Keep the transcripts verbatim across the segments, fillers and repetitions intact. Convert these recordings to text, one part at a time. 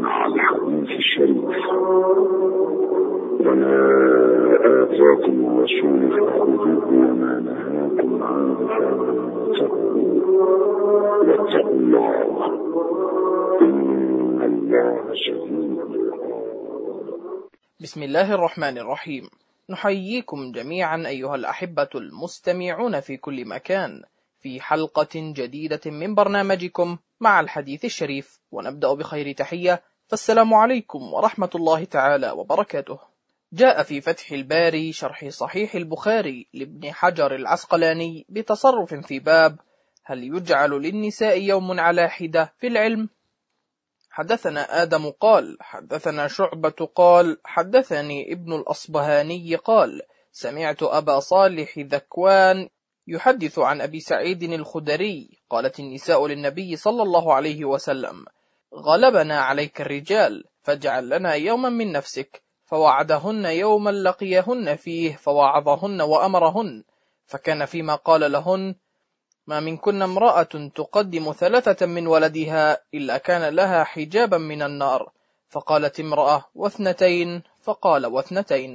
مع الحديث الشريف. وما آتاكم الرسول فخذوه وما نهاكم عنه فانتهوا واتقوا الله إن الله شديد العقاب. بسم الله الرحمن الرحيم. نحييكم جميعا أيها الأحبة المستمعون في كل مكان في حلقة جديدة من برنامجكم مع الحديث الشريف، ونبدأ بخير تحية، فالسلام عليكم ورحمة الله تعالى وبركاته. جاء في فتح الباري شرح صحيح البخاري لابن حجر العسقلاني بتصرف في باب هل يجعل للنساء يوم على حدة في العلم؟ حدثنا آدم قال حدثنا شعبة قال حدثني ابن الأصبهاني قال سمعت أبا صالح ذكوان يحدث عن أبي سعيد الخدري قالت النساء للنبي صلى الله عليه وسلم: غلبنا عليك الرجال فاجعل لنا يوما من نفسك، فوعدهن يوما لقيهن فيه فوعظهن وأمرهن، فكان فيما قال لهن: ما منكن امرأة تقدم ثلاثة من ولدها إلا كان لها حجابا من النار، فقالت امرأة: واثنتين، فقال: واثنتين.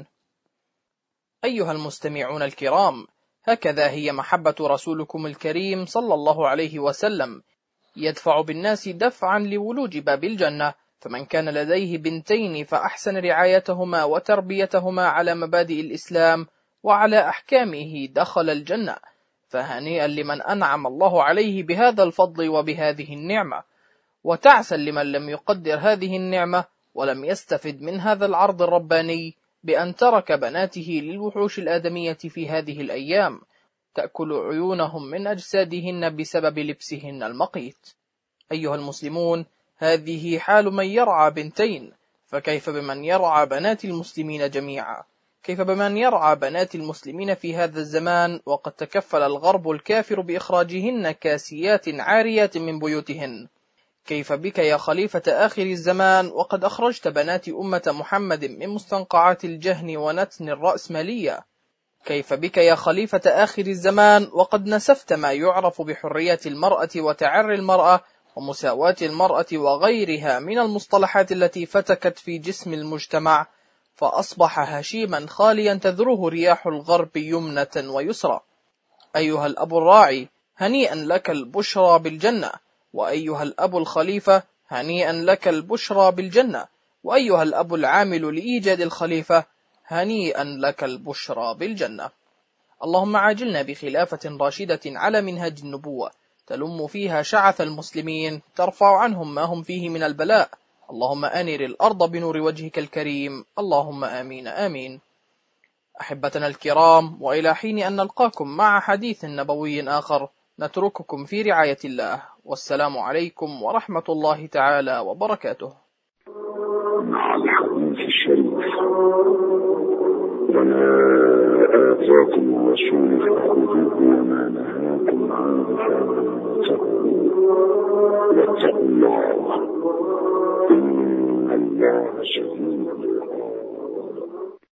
أيها المستمعون الكرام، هكذا هي محبة رسولكم الكريم صلى الله عليه وسلم، يدفع بالناس دفعا لولوج باب الجنة، فمن كان لديه بنتين فأحسن رعايتهما وتربيتهما على مبادئ الإسلام وعلى أحكامه دخل الجنة، فهنيئا لمن أنعم الله عليه بهذا الفضل وبهذه النعمة، وتعسا لمن لم يقدر هذه النعمة ولم يستفد من هذا العرض الرباني بأن ترك بناته للوحوش الآدمية في هذه الأيام تأكل عيونهم من أجسادهن بسبب لبسهن المقيت. أيها المسلمون، هذه حال من يرعى بنتين، فكيف بمن يرعى بنات المسلمين جميعا؟ كيف بمن يرعى بنات المسلمين في هذا الزمان وقد تكفل الغرب الكافر بإخراجهن كاسيات عاريات من بيوتهن؟ كيف بك يا خليفة آخر الزمان وقد أخرجت بنات أمة محمد من مستنقعات الجهن ونتن الرأسمالية؟ كيف بك يا خليفة آخر الزمان وقد نسفت ما يعرف بحرية المرأة وتعري المرأة ومساواة المرأة وغيرها من المصطلحات التي فتكت في جسم المجتمع، فأصبح هشيما خاليا تذروه رياح الغرب يمنة ويسرى؟ أيها الأب الراعي، هنيئا لك البشرى بالجنة، وأيها الأب الخليفة، هنيئا لك البشرى بالجنة، وأيها الأب العامل لإيجاد الخليفة، هنيئا لك البشرى بالجنة. اللهم عاجلنا بخلافة راشدة على منهج النبوة تلم فيها شعث المسلمين، ترفع عنهم ما هم فيه من البلاء. اللهم أنر الأرض بنور وجهك الكريم، اللهم آمين آمين. أحبتنا الكرام، وإلى حين أن نلقاكم مع حديث نبوي آخر، نترككم في رعاية الله، والسلام عليكم ورحمة الله تعالى وبركاته. مع الحديث الشريف. وما آتاكم الرسول فخذوه وما نهاكم عنه فانتهوا واتقوا الله إن الله شديد